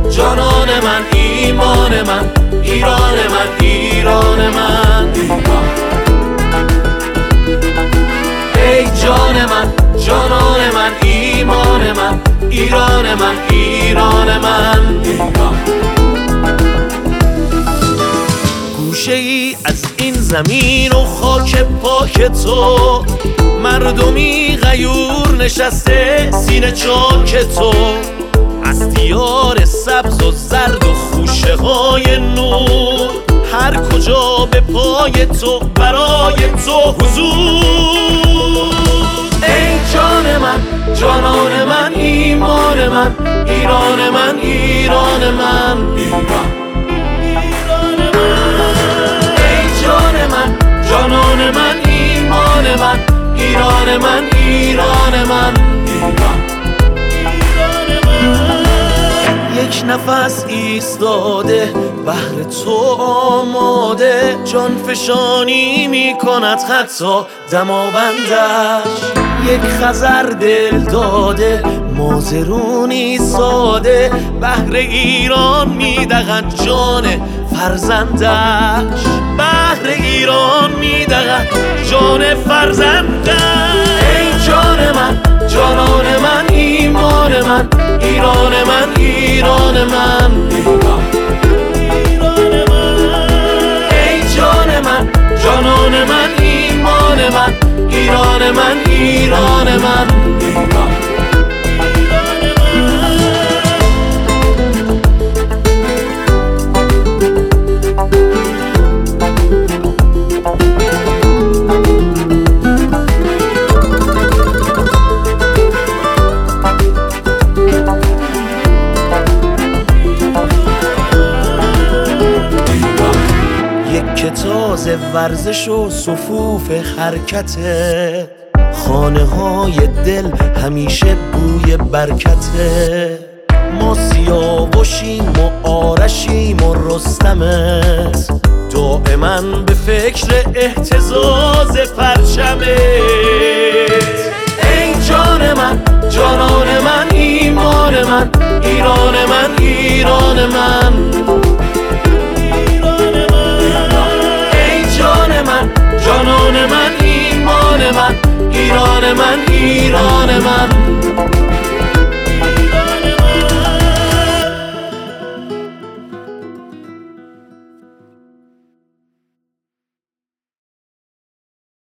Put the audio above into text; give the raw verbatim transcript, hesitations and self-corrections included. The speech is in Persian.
جانان من، ایمان من، ایران من، ایران من. ای جان من، جانان من، ایمان من، ایران من، ایران من. گوشه ای از این زمین و خاک پاک تو، مردمی غیور نشسته سینه چاک تو، از دیار سبز و زرد و خوشه های نور، هر کجا به پای تو برای تو حضور. ای جان من، جانان من، ایمان من، ایران من، ایران من. ای جان من، جانان من، ایمان من، ایران من، ایران من. یک نفس ایستاده بهر تو آماده، جان فشانی می کند حتی دماوندش. یک خزر دل داده مازرونی ساده، بهر ایران می دهد جان فرزندش، بهر ایران می دهد جان فرزندش. ای جان من، جانان من، ایمان من، ایران من، ایران من. ای جان من، جانان من، ایمان من، ایران من، ایران من. که تازه ورزش و صفوف حرکته، خانه های دل همیشه بوی برکته. ما سیاوشیم و آرشیم و رستمت، دائما به فکر اهتزاز پرچمت. ای جان من، جانان من، ایمان من، ایران من، ایران من. جانان من، ایمان من، ایران من، ایران من.